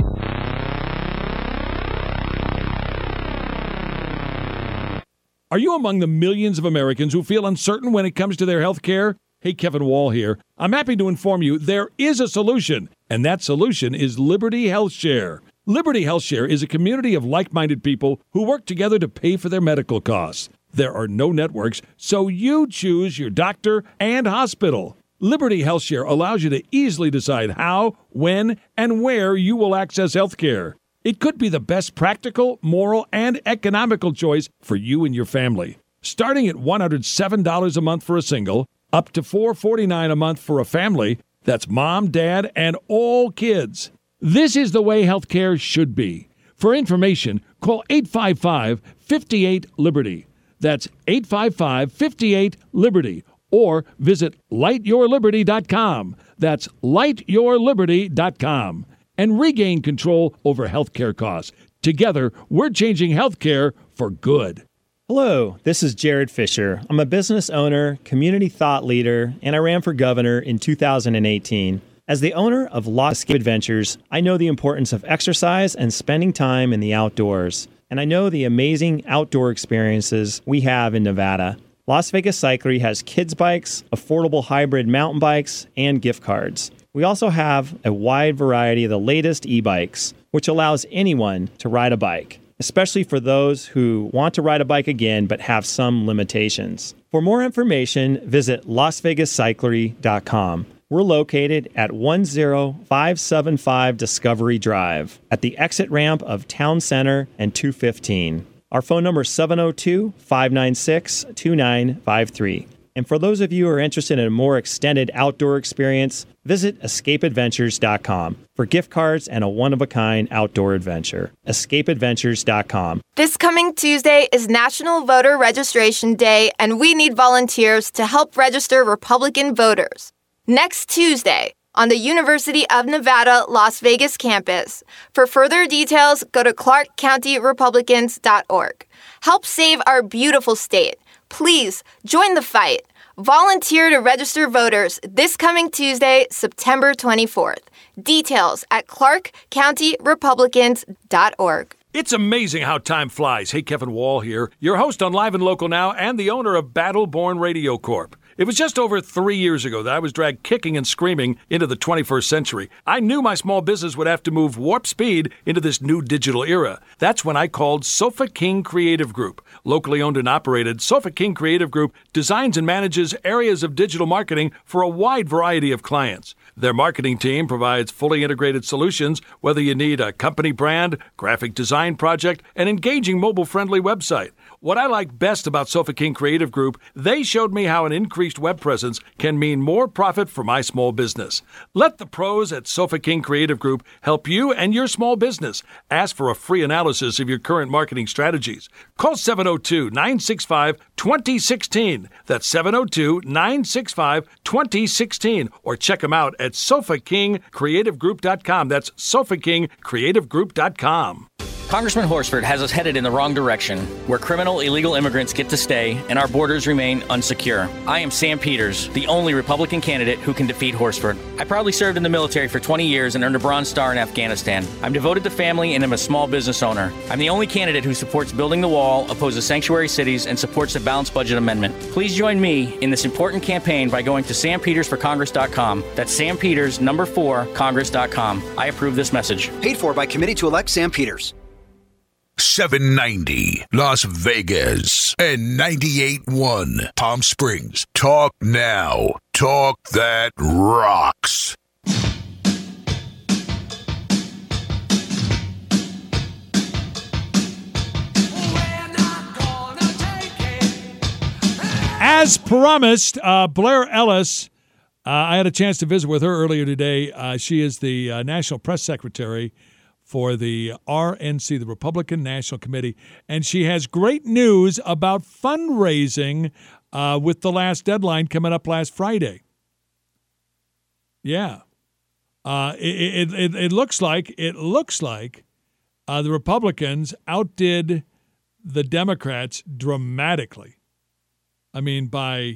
Are you among the millions of Americans who feel uncertain when it comes to their health care? Hey, Kevin Wall here. I'm happy to inform you there is a solution, and that solution is Liberty Health Share. Liberty Health Share is a community of like-minded people who work together to pay for their medical costs. There are no networks, so you choose your doctor and hospital. Liberty Health Share allows you to easily decide how, when, and where you will access health care. It could be the best practical, moral, and economical choice for you and your family. Starting at one hundred seven dollars a month for a single, up to four hundred forty-nine dollars a month for a family. That's mom, dad, and all kids. This is the way healthcare should be. For information, call eight five five, five eight, Liberty. That's eight five five, five eight, Liberty. Or visit light your liberty dot com. That's light your liberty dot com. and regain control over healthcare costs. Together, we're changing healthcare for good. Hello, this is Jared Fisher. I'm a business owner, community thought leader, and I ran for governor in two thousand eighteen. As the owner of Las Escape Adventures, I know the importance of exercise and spending time in the outdoors. And I know the amazing outdoor experiences we have in Nevada. Las Vegas Cyclery has kids bikes, affordable hybrid mountain bikes, and gift cards. We also have a wide variety of the latest e-bikes, which allows anyone to ride a bike, especially for those who want to ride a bike again but have some limitations. For more information, visit las vegas cyclery dot com. We're located at one zero five seven five Discovery Drive at the exit ramp of Town Center and two fifteen. Our phone number is seven oh two, five nine six, two nine five three. And for those of you who are interested in a more extended outdoor experience, visit escape adventures dot com for gift cards and a one-of-a-kind outdoor adventure. escape adventures dot com. This coming Tuesday is National Voter Registration Day, and we need volunteers to help register Republican voters. Next Tuesday, on the University of Nevada, Las Vegas campus. For further details, go to clark county republicans dot org. Help save our beautiful state. Please join the fight. Volunteer to register voters this coming Tuesday, September twenty-fourth. Details at clark county republicans dot org. It's amazing how time flies. Hey, Kevin Wall here, your host on Live and Local Now and the owner of Battleborn Radio Corp. It was just over three years ago that I was dragged kicking and screaming into the twenty-first century. I knew my small business would have to move warp speed into this new digital era. That's when I called Sofa King Creative Group. Locally owned and operated, Sofa King Creative Group designs and manages areas of digital marketing for a wide variety of clients. Their marketing team provides fully integrated solutions, whether you need a company brand, graphic design project, an engaging mobile-friendly website. What I like best about Sofa King Creative Group, they showed me how an increased web presence can mean more profit for my small business. Let the pros at Sofa King Creative Group help you and your small business. Ask for a free analysis of your current marketing strategies. Call seven oh two, nine six five, two oh one six. That's seven oh two, nine six five, two oh one six. Or check them out at sofa king creative group dot com. That's sofa king creative group dot com. Congressman Horsford has us headed in the wrong direction, where criminal illegal immigrants get to stay and our borders remain unsecure. I am Sam Peters, the only Republican candidate who can defeat Horsford. I proudly served in the military for twenty years and earned a Bronze Star in Afghanistan. I'm devoted to family and am a small business owner. I'm the only candidate who supports building the wall, opposes sanctuary cities, and supports the balanced budget amendment. Please join me in this important campaign by going to sam peters for congress dot com. That's sam peters, number four, congress dot com. I approve this message. Paid for by Committee to Elect Sam Peters. seven ninety Las Vegas and ninety-eight point one Palm Springs. Talk now. Talk that rocks. As promised, uh, Blair Ellis, uh, I had a chance to visit with her earlier today. Uh, she is the uh, National Press Secretary for the R N C, the Republican National Committee, and she has great news about fundraising uh, with the last deadline coming up last Friday. Yeah, uh, it, it it looks like it looks like uh, the Republicans outdid the Democrats dramatically. I mean, by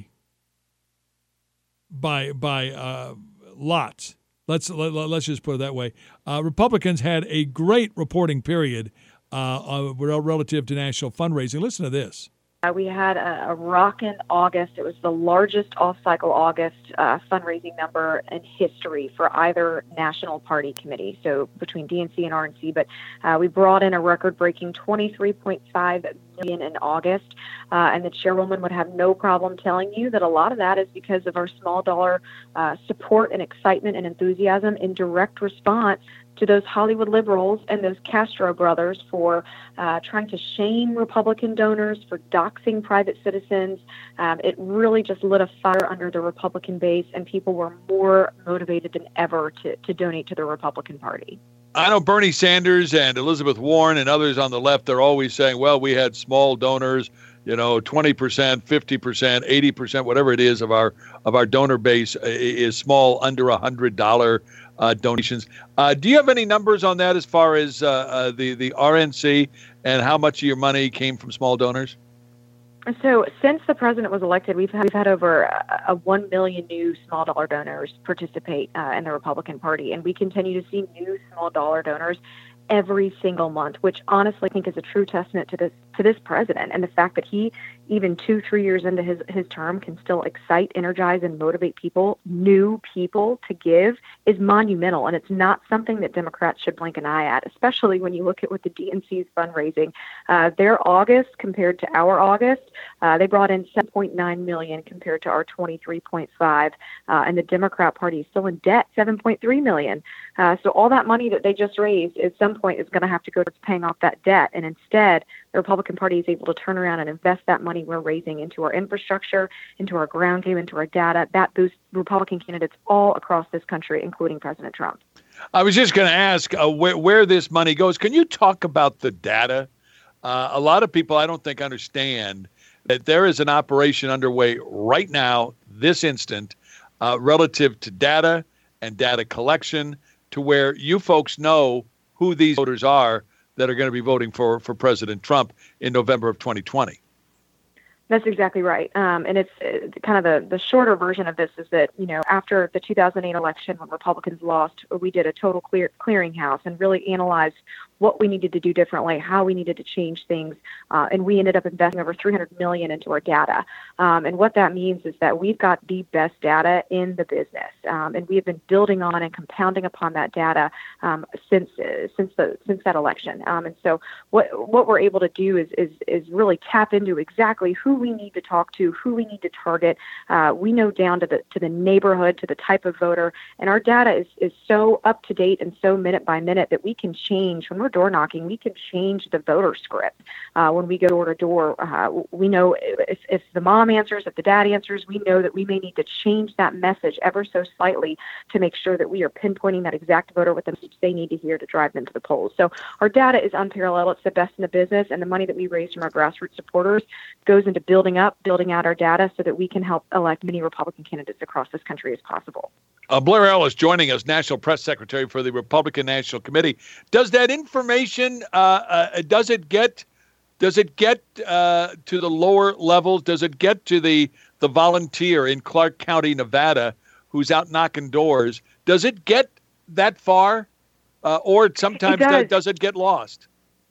by by uh, lots. Let's let, let's just put it that way. Uh, Republicans had a great reporting period uh, uh, relative to national fundraising. Listen to this. Uh, we had a, a rockin' August. It was the largest off-cycle August uh, fundraising number in history for either national party committee, so between D N C and R N C. But uh, we brought in a record-breaking twenty-three point five million dollars in August, uh, and the chairwoman would have no problem telling you that a lot of that is because of our small dollar uh, support and excitement and enthusiasm in direct response to those Hollywood liberals and those Castro brothers for uh, trying to shame Republican donors, for doxing private citizens. Um, it really just lit a fire under the Republican base, and people were more motivated than ever to, to donate to the Republican Party. I know Bernie Sanders and Elizabeth Warren and others on the left, they're always saying, well, we had small donors you know, twenty percent, fifty percent, eighty percent, whatever it is of our of our donor base is small, under one hundred dollars uh, donations. Uh, do you have any numbers on that as far as uh, uh, the, the R N C and how much of your money came from small donors? So since the president was elected, we've had, we've had over a, a one million new small dollar donors participate uh, in the Republican Party, and we continue to see new small dollar donors every single month, which honestly I think is a true testament to this to this president and the fact that he, even two, three years into his, his term, can still excite, energize, and motivate people, new people, to give is monumental. And it's not something that Democrats should blink an eye at, especially when you look at what the D N C is fundraising. Uh, their August compared to our August, uh, they brought in seven point nine million dollars compared to our twenty-three point five, uh, and the Democrat Party is still in debt, seven point three million dollars. Uh, so all that money that they just raised at some point is going to have to go towards paying off that debt. And instead, the Republican Party is able to turn around and invest that money we're raising into our infrastructure, into our ground game, into our data. That boosts Republican candidates all across this country, including President Trump. I was just going to ask uh, where, where this money goes. Can you talk about the data? Uh, a lot of people, I don't think, understand that there is an operation underway right now, this instant, uh, relative to data and data collection, to where you folks know who these voters are that are going to be voting for, for President Trump in November of twenty twenty. That's exactly right. Um, and it's uh, kind of the, the shorter version of this is that, you know, after the two thousand eight election, when Republicans lost, we did a total clear clearinghouse and really analyzed what we needed to do differently, how we needed to change things. Uh, and we ended up investing over three hundred million dollars into our data. Um, and what that means is that we've got the best data in the business. Um, and we have been building on and compounding upon that data um, since uh, since the since that election. Um, and so what what we're able to do is is is really tap into exactly who we need to talk to, who we need to target. Uh, we know down to the to the neighborhood, to the type of voter, and our data is is so up to date and so minute by minute that we can change when we're door knocking. We can change the voter script uh, when we go door to door. Uh, we know if if the mom answers, if the dad answers, we know that we may need to change that message ever so slightly to make sure that we are pinpointing that exact voter with the message they need to hear to drive them to the polls. So our data is unparalleled. It's the best in the business, and the money that we raise from our grassroots supporters goes into building up, building out our data so that we can help elect many Republican candidates across this country as possible. Uh, Blair Ellis joining us, National Press Secretary for the Republican National Committee. Does that information, uh, uh, does it get does it get uh, to the lower levels? Does it get to the, the volunteer in Clark County, Nevada, who's out knocking doors? Does it get that far? Uh, or sometimes it does. does, does it get lost?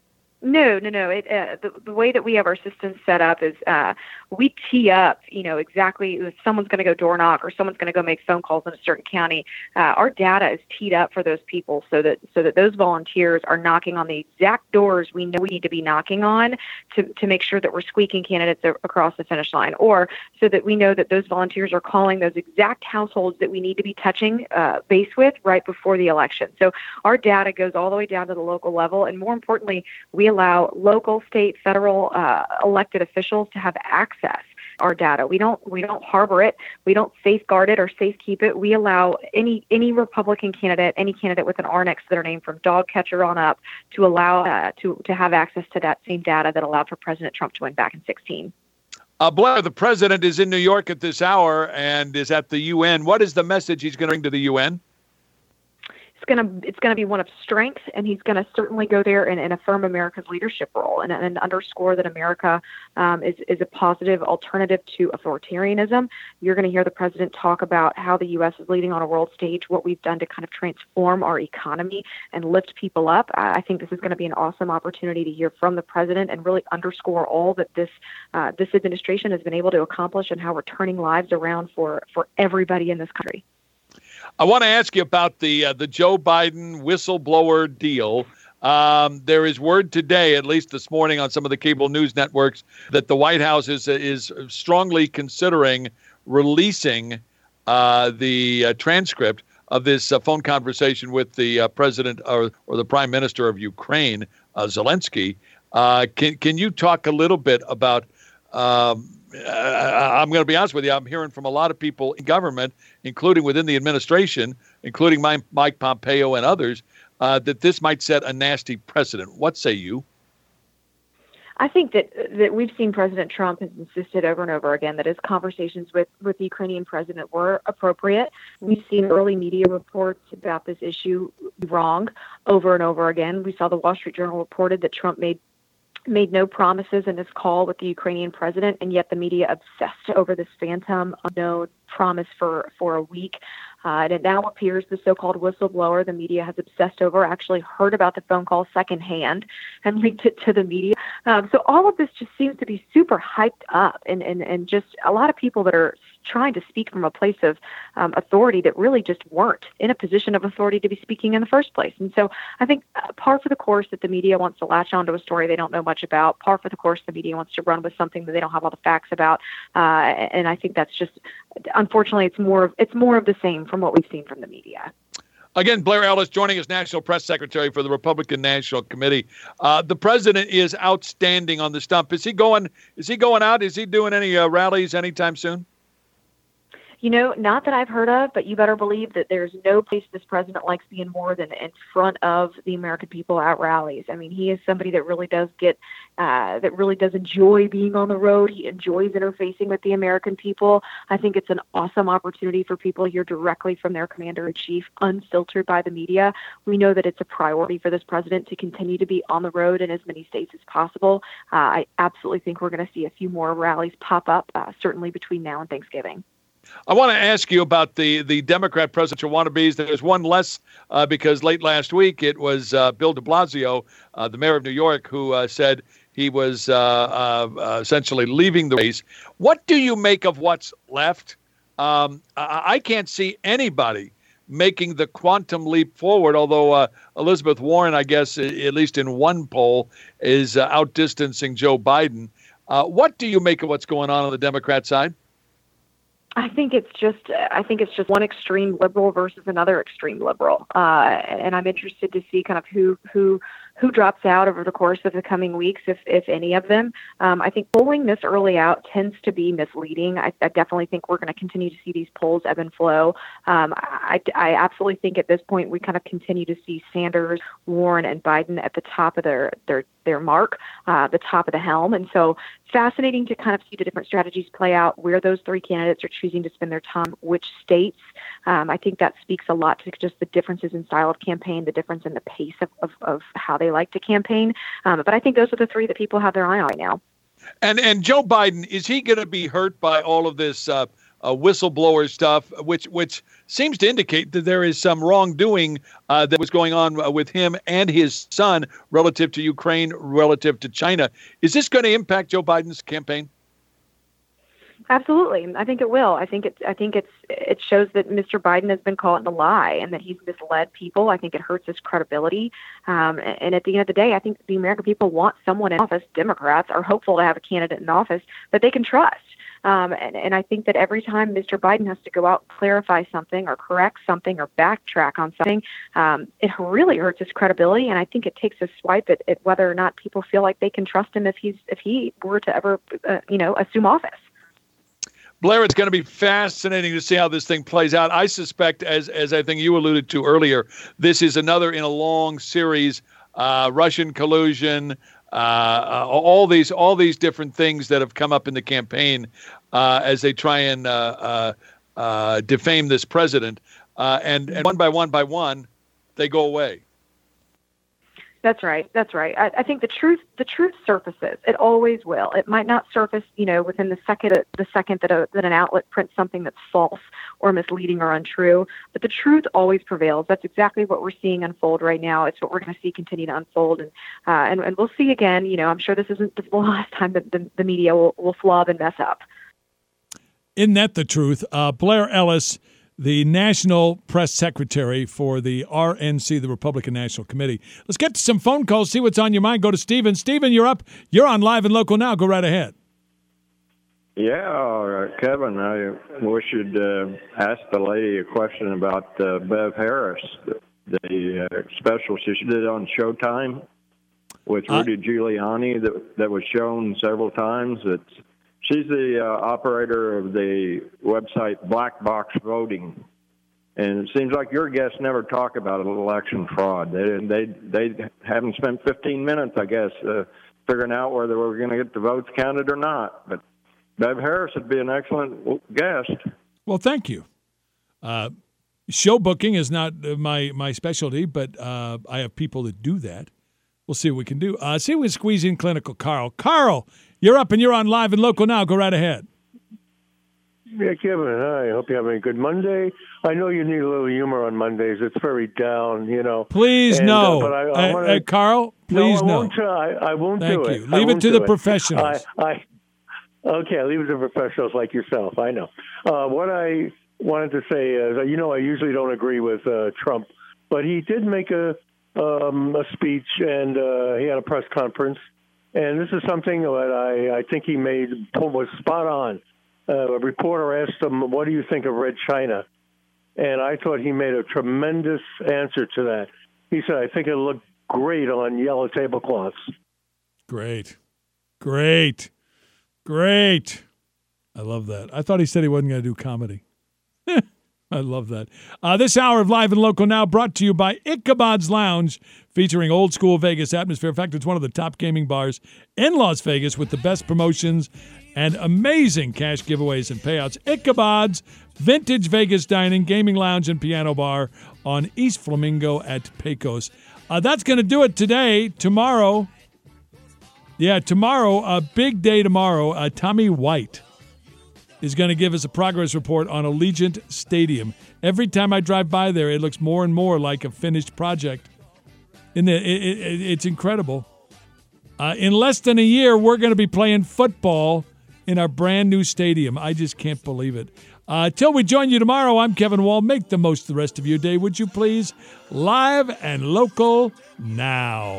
No, no, no. It, uh, the, the way that we have our system set up is uh, we tee up, you know, exactly if someone's going to go door knock or someone's going to go make phone calls in a certain county. Uh, our data is teed up for those people so that so that those volunteers are knocking on the exact doors we know we need to be knocking on to, to make sure that we're squeaking candidates across the finish line, or so that we know that those volunteers are calling those exact households that we need to be touching uh, base with right before the election. So our data goes all the way down to the local level, and more importantly, we allow local, state, federal uh, elected officials to have access our data. We don't we don't harbor it. We don't safeguard it or safekeep it. We allow any any Republican candidate, any candidate with an R next to their name, from dog catcher on up, to allow uh, to to have access to that same data that allowed for President Trump to win back in sixteen. Uh, Blair, the president is in New York at this hour and is at the U N. What is the message he's going to bring to the U N? It's going to it's going to be one of strength, and he's going to certainly go there and, and affirm America's leadership role and, and underscore that America um, is, is a positive alternative to authoritarianism. You're going to hear the president talk about how the U S is leading on a world stage, what we've done to kind of transform our economy and lift people up. I think this is going to be an awesome opportunity to hear from the president and really underscore all that this uh, this administration has been able to accomplish and how we're turning lives around for, for everybody in this country. I want to ask you about the uh, the Joe Biden whistleblower deal. Um, there is word today, at least this morning on some of the cable news networks, that the White House is is strongly considering releasing uh, the uh, transcript of this uh, phone conversation with the uh, president or, or the prime minister of Ukraine, uh, Zelensky. Uh, can can you talk a little bit about? Um, I'm going to be honest with you. I'm hearing from a lot of people in government, including within the administration, including my, Mike Pompeo and others, uh, that this might set a nasty precedent. What say you? I think that that we've seen President Trump has insisted over and over again that his conversations with, with the Ukrainian president were appropriate. We've seen early media reports about this issue wrong over and over again. We saw the Wall Street Journal reported that Trump made made no promises in his call with the Ukrainian president, and yet the media obsessed over this phantom unknown promise for, for a week. Uh, and it now appears the so-called whistleblower the media has obsessed over actually heard about the phone call secondhand and linked it to the media. Um, so all of this just seems to be super hyped up, and, and, and just a lot of people that are trying to speak from a place of um, authority that really just weren't in a position of authority to be speaking in the first place. And so I think uh, par for the course that the media wants to latch onto a story they don't know much about, par for the course the media wants to run with something that they don't have all the facts about. Uh, and I think that's just, unfortunately, it's more of, it's more of the same from what we've seen from the media. Again, Blair Ellis joining us, National Press Secretary for the Republican National Committee. Uh, the president is outstanding on the stump. Is he going? Is he going out? Is he doing any uh, rallies anytime soon? You know, not that I've heard of, but you better believe that there's no place this president likes being more than in front of the American people at rallies. I mean, he is somebody that really does get, uh, that really does enjoy being on the road. He enjoys interfacing with the American people. I think it's an awesome opportunity for people to hear directly from their commander-in-chief, unfiltered by the media. We know that it's a priority for this president to continue to be on the road in as many states as possible. Uh, I absolutely think we're going to see a few more rallies pop up, uh, certainly between now and Thanksgiving. I want to ask you about the, the Democrat presidential wannabes. There's one less uh, because late last week it was uh, Bill de Blasio, uh, the mayor of New York, who uh, said he was uh, uh, essentially leaving the race. What do you make of what's left? Um, I, I can't see anybody making the quantum leap forward, although uh, Elizabeth Warren, I guess, at least in one poll, is uh, outdistancing Joe Biden. Uh, what do you make of what's going on on the Democrat side? I think it's just I think it's just one extreme liberal versus another extreme liberal, uh, and I'm interested to see kind of who who who drops out over the course of the coming weeks, if if any of them. Um, I think polling this early out tends to be misleading. I, I definitely think we're going to continue to see these polls ebb and flow. Um, I, I absolutely think at this point we kind of continue to see Sanders, Warren, and Biden at the top of their their their mark, uh, the top of the helm. And so fascinating to kind of see the different strategies play out, where those three candidates are choosing to spend their time, which states. Um, I think that speaks a lot to just the differences in style of campaign, the difference in the pace of, of, of how they like to campaign. Um, but I think those are the three that people have their eye on right now. And and Joe Biden, is he going to be hurt by all of this uh, uh, whistleblower stuff, which which seems to indicate that there is some wrongdoing uh, that was going on with him and his son relative to Ukraine, relative to China? Is this going to impact Joe Biden's campaign? Absolutely. I think it will. I think it's, I think it's, it shows that Mister Biden has been caught in a lie and that he's misled people. I think it hurts his credibility. Um, and at the end of the day, I think the American people want someone in office. Democrats are hopeful to have a candidate in office that they can trust. Um, and, and I think that every time Mister Biden has to go out and clarify something or correct something or backtrack on something, um, it really hurts his credibility. And I think it takes a swipe at, at whether or not people feel like they can trust him if he's if he were to ever, uh, you know, assume office. Blair, it's going to be fascinating to see how this thing plays out. I suspect, as as I think you alluded to earlier, this is another in a long series, uh, Russian collusion, uh, uh, all these all these different things that have come up in the campaign uh, as they try and uh, uh, uh, defame this president. Uh, and, and one by one by one, they go away. That's right. That's right. I, I think the truth, the truth surfaces. It always will. It might not surface, you know, within the second, the second that a, that an outlet prints something that's false or misleading or untrue. But the truth always prevails. That's exactly what we're seeing unfold right now. It's what we're going to see continue to unfold, and uh, and and we'll see again. You know, I'm sure this isn't the last time that the, the media will, will flub and mess up. Isn't that the truth? Uh, Blair Ellis, the National Press Secretary for the R N C, the Republican National Committee. Let's get to some phone calls, see what's on your mind. Go to Stephen. Stephen, you're up. You're on Live and Local now. Go right ahead. Yeah, Kevin, I wish you'd uh, ask the lady a question about uh, Bev Harris, the, the uh, special she did on Showtime with Rudy uh, Giuliani that, that was shown several times. It's She's the uh, operator of the website Black Box Voting, and it seems like your guests never talk about election fraud. They they they haven't spent fifteen minutes, I guess, uh, figuring out whether we're going to get the votes counted or not. But Bev Harris would be an excellent guest. Well, thank you. Uh, show booking is not my, my specialty, but uh, I have people that do that. We'll see what we can do. Uh, see if we can squeeze in clinical Carl. Carl, you're up and you're on Live and Local now. Go right ahead. Yeah, Kevin, hi. I hope you're having a good Monday. I know you need a little humor on Mondays. It's very down, you know. Please and, no. Uh, but I, I uh, wanna, uh, Carl, please no. I no. Won't try. I won't Thank do you. it. Leave it to the professionals. I, I, okay, leave it to professionals like yourself. I know. Uh, what I wanted to say is, you know, I usually don't agree with uh, Trump, but he did make a um, a speech, and uh, he had a press conference, and this is something that I, I think he made was spot on. Uh, a reporter asked him, "What do you think of Red China?" And I thought he made a tremendous answer to that. He said, "I think it'll look great on yellow tablecloths." Great, great, great. I love that. I thought he said he wasn't going to do comedy. I love that. Uh, this hour of Live and Local now brought to you by Ichabod's Lounge, featuring old school Vegas atmosphere. In fact, it's one of the top gaming bars in Las Vegas with the best promotions and amazing cash giveaways and payouts. Ichabod's Vintage Vegas Dining, Gaming Lounge, and Piano Bar on East Flamingo at Pecos. Uh, that's going to do it today. Tomorrow, yeah, tomorrow, a big day tomorrow, uh, Tommy White is going to give us a progress report on Allegiant Stadium. Every time I drive by there, it looks more and more like a finished project. And it, it, it, it's incredible. Uh, in less than a year, we're going to be playing football in our brand new stadium. I just can't believe it. Uh, till we join you tomorrow, I'm Kevin Wall. Make the most of the rest of your day, would you please? Live and Local now.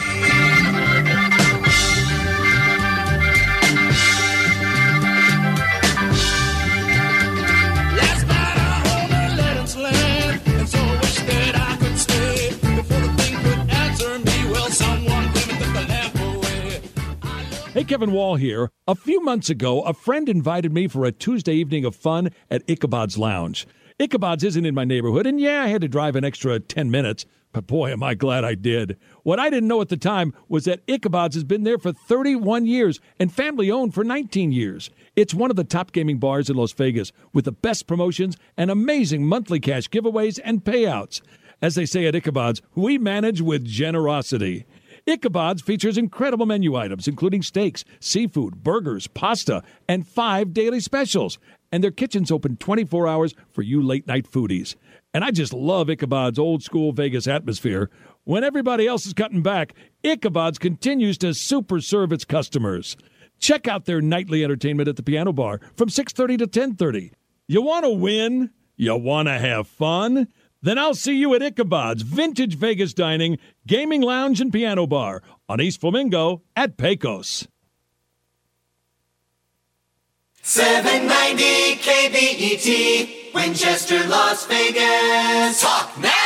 Hey, Kevin Wall here. A few months ago, a friend invited me for a Tuesday evening of fun at Ichabod's Lounge. Ichabod's isn't in my neighborhood, and yeah, I had to drive an extra ten minutes, but boy, am I glad I did. What I didn't know at the time was that Ichabod's has been there for thirty-one years and family-owned for nineteen years. It's one of the top gaming bars in Las Vegas with the best promotions and amazing monthly cash giveaways and payouts. As they say at Ichabod's, we manage with generosity. Ichabod's features incredible menu items, including steaks, seafood, burgers, pasta, and five daily specials. And their kitchen's open twenty-four hours for you late-night foodies. And I just love Ichabod's old-school Vegas atmosphere. When everybody else is cutting back, Ichabod's continues to super serve its customers. Check out their nightly entertainment at the Piano Bar from six thirty to ten thirty. You want to win? You want to have fun? Then I'll see you at Ichabod's Vintage Vegas Dining, Gaming Lounge, and Piano Bar on East Flamingo at Pecos. seven ninety K B E T, Winchester, Las Vegas. Talk now!